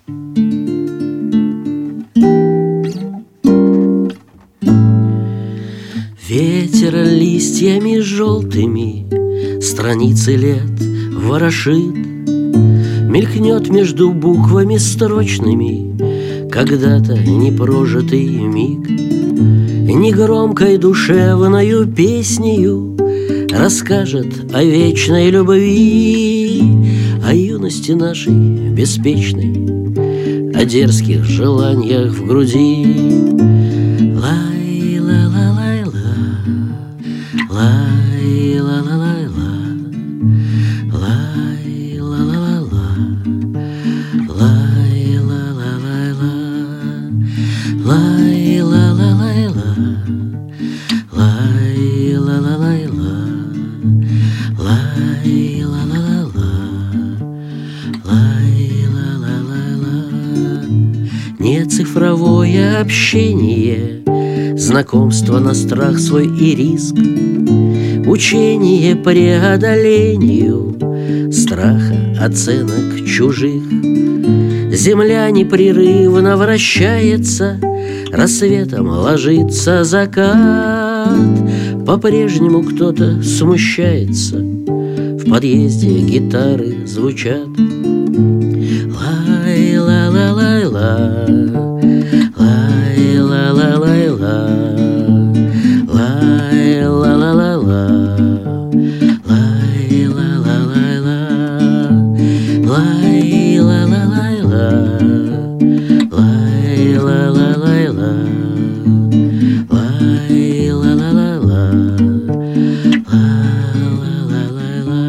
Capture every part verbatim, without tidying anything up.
Ветер листьями желтыми страницы лет ворошит, мелькнет между буквами строчными когда-то непрожитый миг. Негромкой душевною песнею расскажет о вечной любви, о юности нашей беспечной, о дерзких желаниях в груди. Лай-ла-ла-лай-ла, лай-ла-ла-лай-ла, лай-ла-ла-ла-ла, лай-ла-ла-лай-ла, лай-ла-ла-лай-ла, лай-ла-ла-лай-ла, лай-ла-ла-ла-ла, лай-ла-ла-лай-ла. Не цифровое общение, знакомство на страх свой и риск, учение преодолению страха оценок чужих. Земля непрерывно вращается, рассветом ложится закат. По-прежнему кто-то смущается, в подъезде гитары звучат. Лай-ла-ла-лай-ла, лай-ла-ла-лай-ла, лай-ла-ла-ла-ла, лай-ла-ла-лай-ла, лай-ла-ла-лай-ла, лай-ла-ла-лай-ла, лай-ла-ла-ла-ла, ла-ла-ла-ла-ла.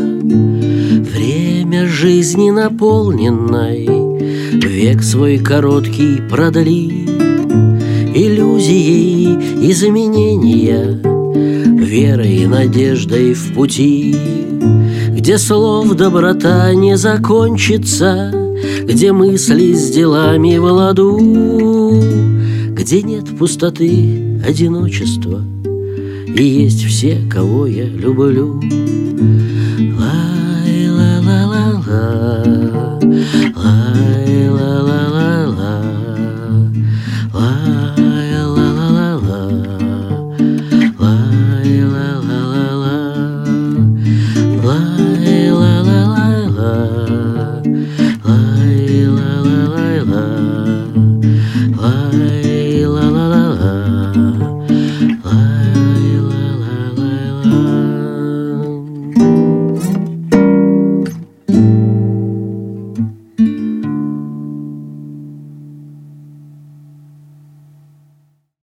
Время жизни наполненной век свой короткий продли иллюзией изменения, верой и надеждой в пути, где слов доброта не закончится, где мысли с делами в ладу, где нет пустоты, одиночества, и есть все, кого я люблю. Лай-ла-ла-ла-ла, лай-ла-ла-ла-ла, лай-ла-ла-ла-ла, лай-ла-ла-ла-ла, лай-ла-ла-ла-ла, лай-ла-ла-ла-ла.